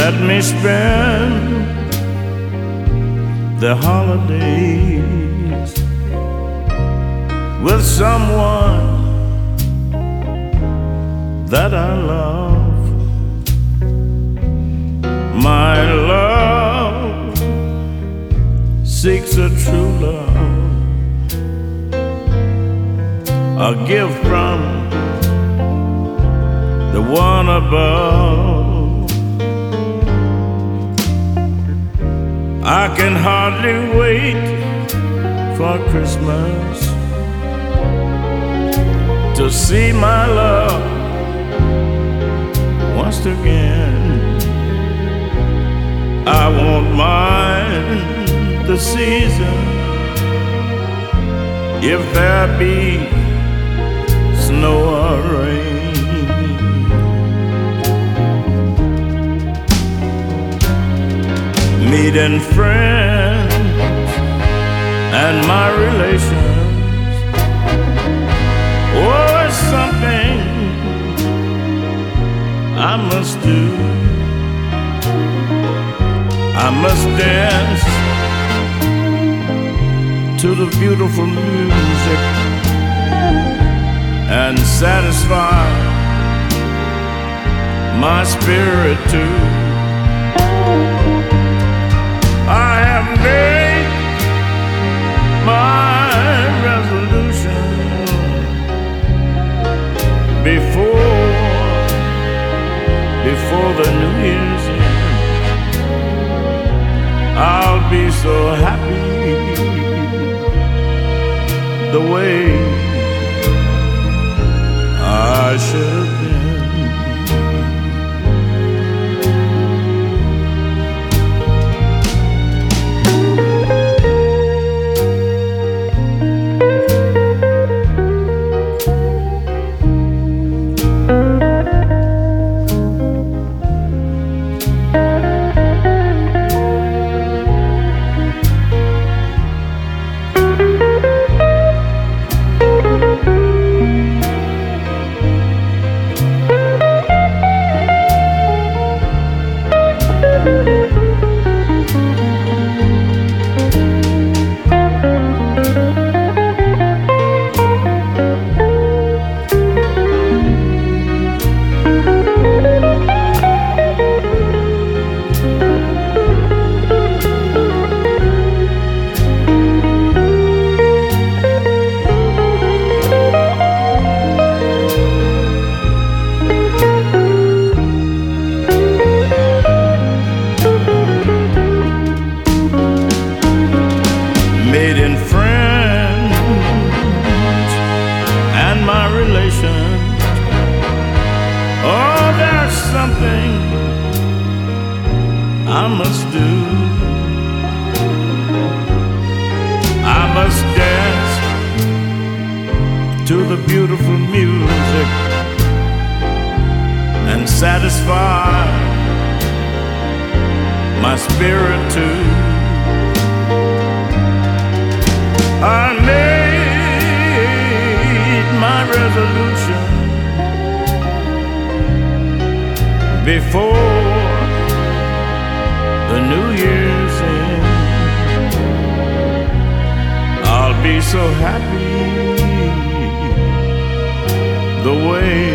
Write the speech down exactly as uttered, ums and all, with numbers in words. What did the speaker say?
let me spend the holidays with someone that I love. My love seeks a true love, a gift from the one above. I can hardly wait for Christmas to see my love once again. I won't mind the season if there be snow or rain. Meeting friends and my relations, oh, it's something I must do. I must dance to the beautiful music and satisfy my spirit too. I have made my resolution before, before the New Year's end. I'll be so happy the way I should have been. Meeting friends and my relations, oh, there's something I must do. I must dance to the beautiful music and satisfy my spirit too. I made my resolution before the New Year's end. I'll be so happy the way